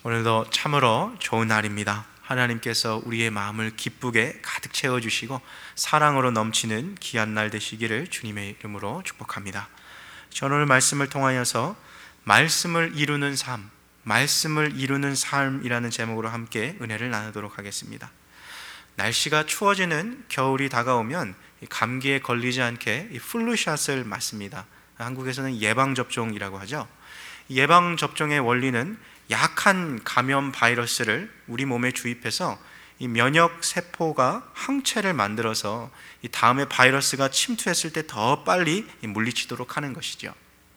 오늘도 참으로 좋은 날입니다. 하나님께서 우리의 마음을 기쁘게 가득 채워주시고 사랑으로 넘치는 귀한 날 되시기를 주님의 이름으로 축복합니다. 저는 오늘 말씀을 통하여서 말씀을 이루는 삶, 말씀을 이루는 삶이라는 제목으로 함께 은혜를 나누도록 하겠습니다. 날씨가 추워지는 겨울이 다가오면 감기에 걸리지 않게 플루샷을 맞습니다. 한국에서는 예방접종이라고 하죠. 예방접종의 원리는 약한 감염 바이러스를 우리 몸에 주입해서 이 면역 세포가 항체를 만들어서 이 다음에 바이러스가 침투했을 때 더 빨리 물리치도록 하는 것이죠.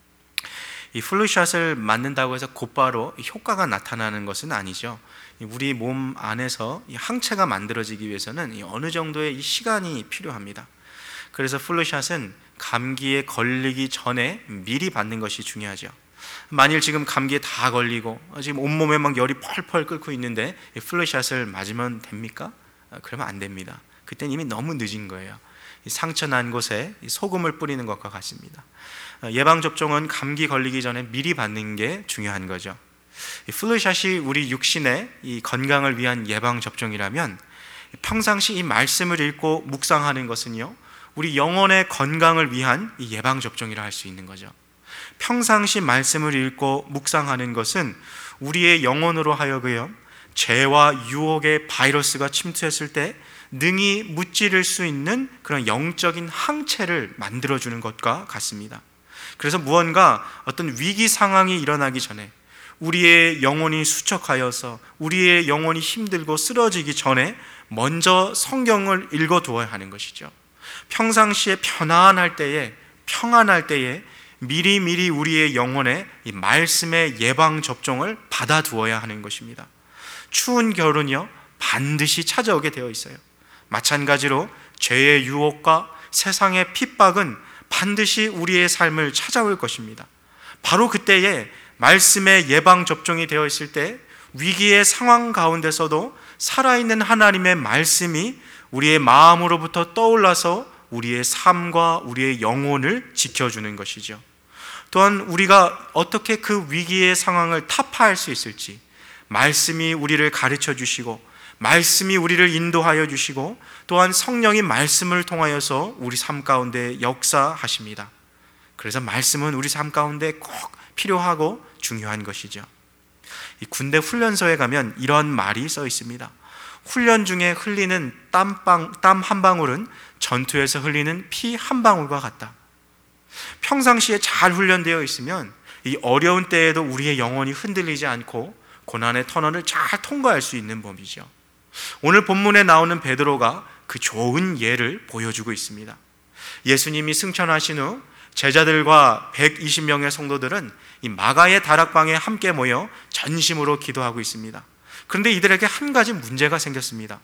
이 플루샷을 맞는다고 해서 곧바로 효과가 나타나는 것은 아니죠. 우리 몸 안에서 이 항체가 만들어지기 위해서는 어느 정도의 이 시간이 필요합니다. 그래서 플루샷은 감기에 걸리기 전에 미리 받는 것이 중요하죠. 만일 지금 감기에 다 걸리고 지금 온몸에 막 열이 펄펄 끓고 있는데 플루샷을 맞으면 됩니까? 그러면 안 됩니다. 그때는 이미 너무 늦은 거예요. 상처 난 곳에 소금을 뿌리는 것과 같습니다. 예방접종은 감기 걸리기 전에 미리 받는 게 중요한 거죠. 플루샷이 우리 육신의 이 건강을 위한 예방접종이라면 평상시 이 말씀을 읽고 묵상하는 것은요, 우리 영혼의 건강을 위한 이 예방접종이라 할 수 있는 거죠. 평상시 말씀을 읽고 묵상하는 것은 우리의 영혼으로 하여금 죄와 유혹의 바이러스가 침투했을 때 능히 무찌를 수 있는 그런 영적인 항체를 만들어주는 것과 같습니다. 그래서 무언가 어떤 위기 상황이 일어나기 전에 우리의 영혼이 수척하여서 우리의 영혼이 힘들고 쓰러지기 전에 먼저 성경을 읽어두어야 하는 것이죠. 평상시에 편안할 때에, 평안할 때에 미리미리 우리의 영혼에 이 말씀의 예방접종을 받아두어야 하는 것입니다. 추운 겨울은요, 반드시 찾아오게 되어 있어요. 마찬가지로 죄의 유혹과 세상의 핍박은 반드시 우리의 삶을 찾아올 것입니다. 바로 그때에 말씀의 예방접종이 되어 있을 때 위기의 상황 가운데서도 살아있는 하나님의 말씀이 우리의 마음으로부터 떠올라서 우리의 삶과 우리의 영혼을 지켜주는 것이죠. 또한 우리가 어떻게 그 위기의 상황을 타파할 수 있을지 말씀이 우리를 가르쳐 주시고 말씀이 우리를 인도하여 주시고 또한 성령이 말씀을 통하여서 우리 삶 가운데 역사하십니다. 그래서 말씀은 우리 삶 가운데 꼭 필요하고 중요한 것이죠. 이 군대 훈련소에 가면 이런 말이 써 있습니다. 훈련 중에 흘리는 땀 한 방울은 전투에서 흘리는 피 한 방울과 같다. 평상시에 잘 훈련되어 있으면 이 어려운 때에도 우리의 영혼이 흔들리지 않고 고난의 터널을 잘 통과할 수 있는 법이죠. 오늘 본문에 나오는 베드로가 그 좋은 예를 보여주고 있습니다. 예수님이 승천하신 후 제자들과 120명의 성도들은 이 마가의 다락방에 함께 모여 전심으로 기도하고 있습니다. 그런데 이들에게 한 가지 문제가 생겼습니다.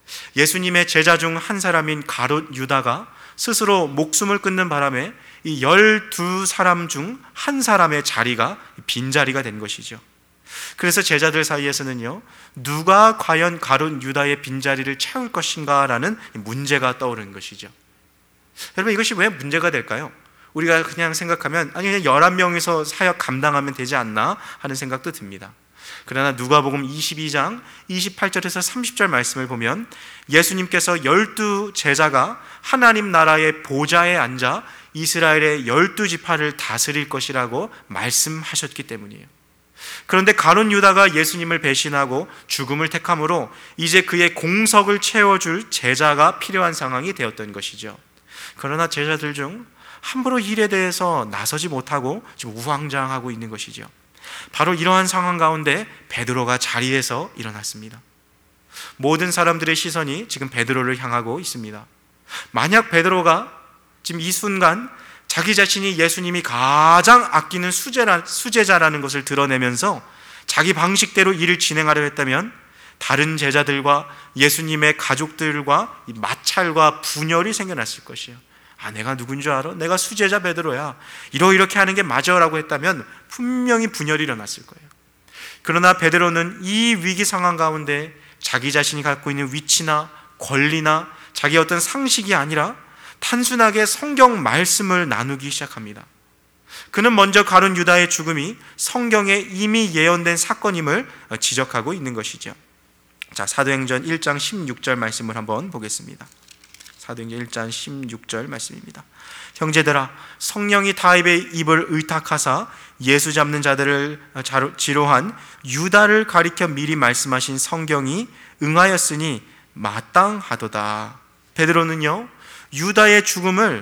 예수님의 제자 중 한 사람인 가룟 유다가 스스로 목숨을 끊는 바람에 이 12사람 중 한 사람의 자리가 빈자리가 된 것이죠. 그래서 제자들 사이에서는요, 누가 과연 가룟 유다의 빈자리를 채울 것인가 라는 문제가 떠오르는 것이죠. 여러분, 이것이 왜 문제가 될까요? 우리가 그냥 생각하면 아니 그냥 11명이서 사역 감당하면 되지 않나 하는 생각도 듭니다. 그러나 누가복음 22장 28절에서 30절 말씀을 보면 예수님께서 12 제자가 하나님 나라의 보좌에 앉아 이스라엘의 12지파를 다스릴 것이라고 말씀하셨기 때문이에요. 그런데 가룟 유다가 예수님을 배신하고 죽음을 택함으로 이제 그의 공석을 채워줄 제자가 필요한 상황이 되었던 것이죠. 그러나 제자들 중 함부로 일에 대해서 나서지 못하고 지금 우왕좌왕하고 있는 것이죠. 바로 이러한 상황 가운데 베드로가 자리에서 일어났습니다. 모든 사람들의 시선이 지금 베드로를 향하고 있습니다. 만약 베드로가 지금 이 순간 자기 자신이 예수님이 가장 아끼는 수제자라는 것을 드러내면서 자기 방식대로 일을 진행하려 했다면 다른 제자들과 예수님의 가족들과 마찰과 분열이 생겨났을 것이에요. 아, 내가 누군 줄 알아? 내가 수제자 베드로야. 이렇게 하는 게 맞아라고 했다면 분명히 분열이 일어났을 거예요. 그러나 베드로는 이 위기 상황 가운데 자기 자신이 갖고 있는 위치나 권리나 자기 어떤 상식이 아니라 단순하게 성경 말씀을 나누기 시작합니다. 그는 먼저 가룟 유다의 죽음이 성경에 이미 예언된 사건임을 지적하고 있는 것이죠. 자, 사도행전 1장 16절 말씀을 한번 보겠습니다. 사도행전 1장 16절 말씀입니다. 형제들아, 성령이 다윗의 입을 의탁하사 예수 잡는 자들을 지로한 유다를 가리켜 미리 말씀하신 성경이 응하였으니 마땅하도다. 베드로는요, 유다의 죽음을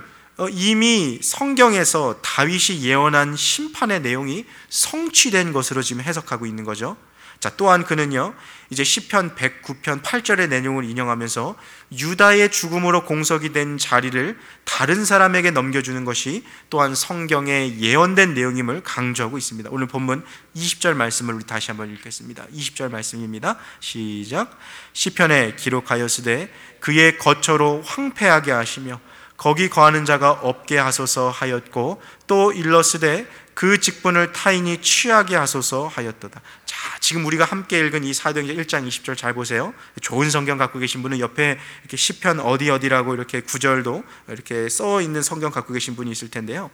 이미 성경에서 다윗이 예언한 심판의 내용이 성취된 것으로 지금 해석하고 있는 거죠. 자, 또한 그는요, 이제 시편 109편 8절의 내용을 인용하면서 유다의 죽음으로 공석이 된 자리를 다른 사람에게 넘겨주는 것이 또한 성경에 예언된 내용임을 강조하고 있습니다. 오늘 본문 20절 말씀을 우리 다시 한번 읽겠습니다. 20절 말씀입니다. 시작. 시편에 기록하였으되 그의 거처로 황폐하게 하시며 거기 거하는 자가 없게 하소서 하였고, 또 일렀으되 그 직분을 타인이 취하게 하소서 하였도다. 자, 지금 우리가 함께 읽은 이 사도행전 1장 20절 잘 보세요. 좋은 성경 갖고 계신 분은 옆에 이렇게 시편 어디라고 이렇게 구절도 이렇게 써 있는 성경 갖고 계신 분이 있을 텐데요.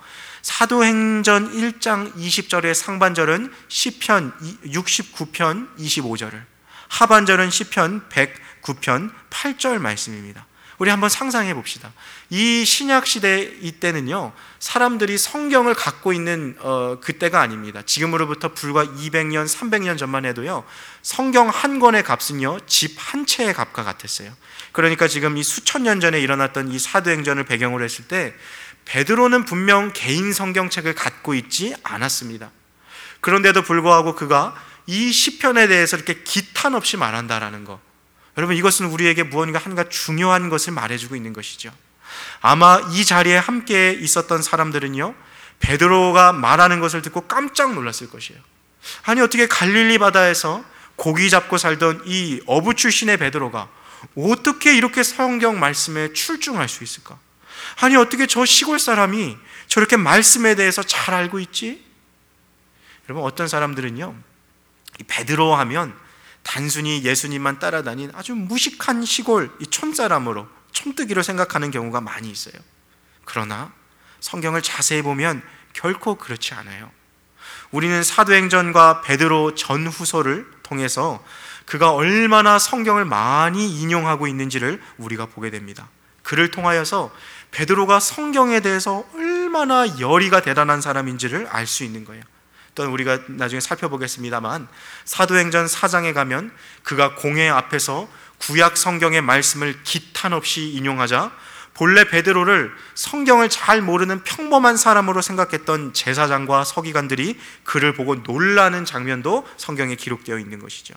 사도행전 1장 20절의 상반절은 시편 69편 25절을, 하반절은 시편 109편 8절 말씀입니다. 우리 한번 상상해 봅시다. 이 신약 시대 이때는요, 사람들이 성경을 갖고 있는 그때가 아닙니다. 지금으로부터 불과 200년, 300년 전만 해도요, 성경 한 권의 값은요, 집 한 채의 값과 같았어요. 그러니까 지금 이 수천 년 전에 일어났던 이 사도행전을 배경으로 했을 때 베드로는 분명 개인 성경책을 갖고 있지 않았습니다. 그런데도 불구하고 그가 이 시편에 대해서 이렇게 기탄 없이 말한다라는 거, 여러분, 이것은 우리에게 무언가 한가 중요한 것을 말해주고 있는 것이죠. 아마 이 자리에 함께 있었던 사람들은요, 베드로가 말하는 것을 듣고 깜짝 놀랐을 것이에요. 아니, 어떻게 갈릴리 바다에서 고기 잡고 살던 이 어부 출신의 베드로가 어떻게 이렇게 성경 말씀에 출중할 수 있을까? 아니, 어떻게 저 시골 사람이 저렇게 말씀에 대해서 잘 알고 있지? 여러분, 어떤 사람들은요, 이 베드로 하면 단순히 예수님만 따라다닌 아주 무식한 시골 이 촌사람으로, 촌뜨기로 생각하는 경우가 많이 있어요. 그러나 성경을 자세히 보면 결코 그렇지 않아요. 우리는 사도행전과 베드로 전후서를 통해서 그가 얼마나 성경을 많이 인용하고 있는지를 우리가 보게 됩니다. 그를 통하여서 베드로가 성경에 대해서 얼마나 열의가 대단한 사람인지를 알 수 있는 거예요. 또 우리가 나중에 살펴보겠습니다만, 사도행전 4장에 가면 그가 공회 앞에서 구약 성경의 말씀을 기탄 없이 인용하자 본래 베드로를 성경을 잘 모르는 평범한 사람으로 생각했던 제사장과 서기관들이 그를 보고 놀라는 장면도 성경에 기록되어 있는 것이죠.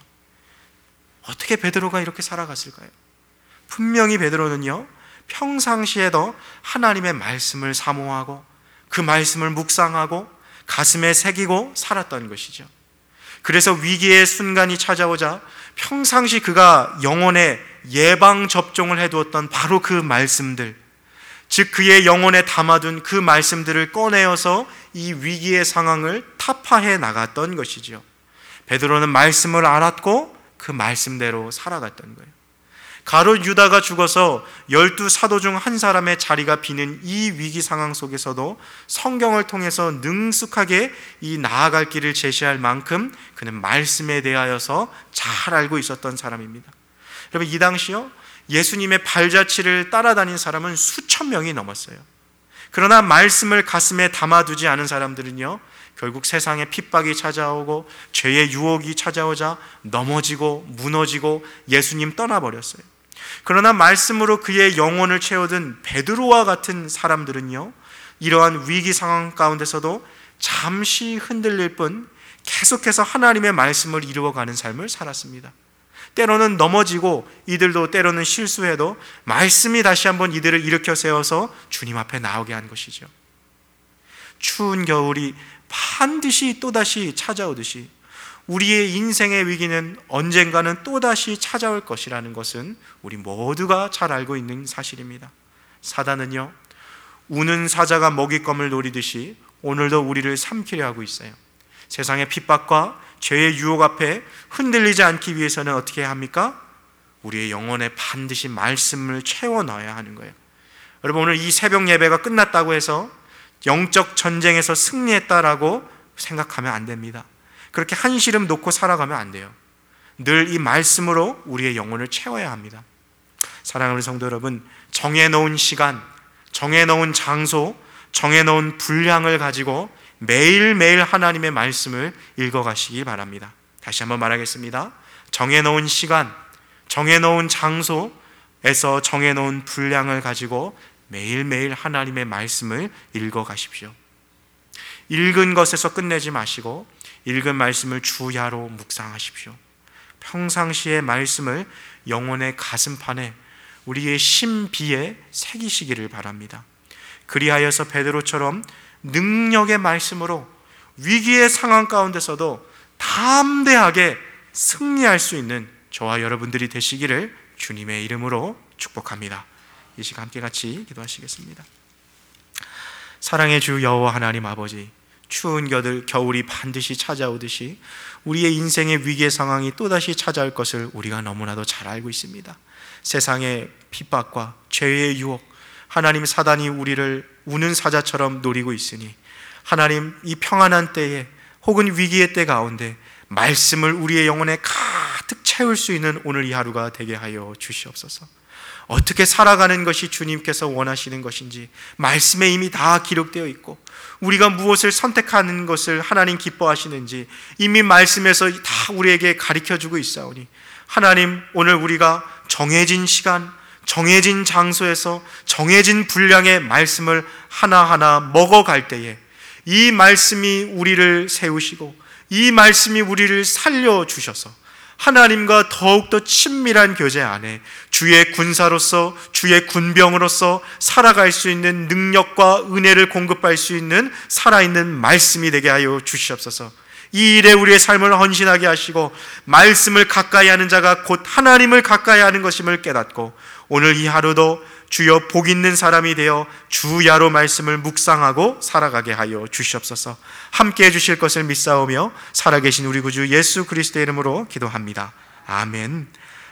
어떻게 베드로가 이렇게 살아갔을까요? 분명히 베드로는요, 평상시에도 하나님의 말씀을 사모하고 그 말씀을 묵상하고 가슴에 새기고 살았던 것이죠. 그래서 위기의 순간이 찾아오자 평상시 그가 영혼에 예방 접종을 해두었던 바로 그 말씀들, 즉 그의 영혼에 담아둔 그 말씀들을 꺼내어서 이 위기의 상황을 타파해 나갔던 것이죠. 베드로는 말씀을 알았고 그 말씀대로 살아갔던 거예요. 가룟 유다가 죽어서 12사도 중 한 사람의 자리가 비는 이 위기 상황 속에서도 성경을 통해서 능숙하게 이 나아갈 길을 제시할 만큼 그는 말씀에 대하여서 잘 알고 있었던 사람입니다. 여러분, 이 당시요, 예수님의 발자취를 따라다닌 사람은 수천 명이 넘었어요. 그러나 말씀을 가슴에 담아두지 않은 사람들은요, 결국 세상에 핍박이 찾아오고 죄의 유혹이 찾아오자 넘어지고 무너지고 예수님 떠나버렸어요. 그러나 말씀으로 그의 영혼을 채워든 베드로와 같은 사람들은요, 이러한 위기 상황 가운데서도 잠시 흔들릴 뿐 계속해서 하나님의 말씀을 이루어가는 삶을 살았습니다. 때로는 넘어지고 이들도 때로는 실수해도 말씀이 다시 한번 이들을 일으켜 세워서 주님 앞에 나오게 한 것이죠. 추운 겨울이 반드시 또다시 찾아오듯이 우리의 인생의 위기는 언젠가는 또다시 찾아올 것이라는 것은 우리 모두가 잘 알고 있는 사실입니다. 사단은요, 우는 사자가 먹잇감을 노리듯이 오늘도 우리를 삼키려 하고 있어요. 세상의 핍박과 죄의 유혹 앞에 흔들리지 않기 위해서는 어떻게 해야 합니까? 우리의 영혼에 반드시 말씀을 채워 넣어야 하는 거예요. 여러분, 오늘 이 새벽 예배가 끝났다고 해서 영적 전쟁에서 승리했다라고 생각하면 안 됩니다. 그렇게 한시름 놓고 살아가면 안 돼요. 늘 이 말씀으로 우리의 영혼을 채워야 합니다. 사랑하는 성도 여러분, 정해놓은 시간, 정해놓은 장소, 정해놓은 분량을 가지고 매일매일 하나님의 말씀을 읽어가시기 바랍니다. 다시 한번 말하겠습니다. 정해놓은 시간, 정해놓은 장소에서 정해놓은 분량을 가지고 매일매일 하나님의 말씀을 읽어가십시오. 읽은 것에서 끝내지 마시고 읽은 말씀을 주야로 묵상하십시오. 평상시의 말씀을 영혼의 가슴판에, 우리의 심비에 새기시기를 바랍니다. 그리하여서 베드로처럼 능력의 말씀으로 위기의 상황 가운데서도 담대하게 승리할 수 있는 저와 여러분들이 되시기를 주님의 이름으로 축복합니다. 이 시간 함께 같이 기도하시겠습니다. 사랑의 주 여호와 하나님 아버지, 추운 겨울이 반드시 찾아오듯이 우리의 인생의 위기의 상황이 또다시 찾아올 것을 우리가 너무나도 잘 알고 있습니다. 세상의 핍박과 죄의 유혹, 하나님 사단이 우리를 우는 사자처럼 노리고 있으니 하나님 이 평안한 때에 혹은 위기의 때 가운데 말씀을 우리의 영혼에 가득 채울 수 있는 오늘 이 하루가 되게 하여 주시옵소서. 어떻게 살아가는 것이 주님께서 원하시는 것인지 말씀에 이미 다 기록되어 있고, 우리가 무엇을 선택하는 것을 하나님 기뻐하시는지 이미 말씀에서 다 우리에게 가르쳐주고 있사오니, 하나님 오늘 우리가 정해진 시간, 정해진 장소에서 정해진 분량의 말씀을 하나하나 먹어갈 때에 이 말씀이 우리를 세우시고 이 말씀이 우리를 살려주셔서 하나님과 더욱더 친밀한 교제 안에 주의 군사로서, 주의 군병으로서 살아갈 수 있는 능력과 은혜를 공급할 수 있는 살아있는 말씀이 되게 하여 주시옵소서. 이 일에 우리의 삶을 헌신하게 하시고 말씀을 가까이 하는 자가 곧 하나님을 가까이 하는 것임을 깨닫고 오늘 이 하루도 주여 복 있는 사람이 되어 주야로 말씀을 묵상하고 살아가게 하여 주시옵소서. 함께 해주실 것을 믿사오며 살아계신 우리 구주 예수 그리스도의 이름으로 기도합니다. 아멘.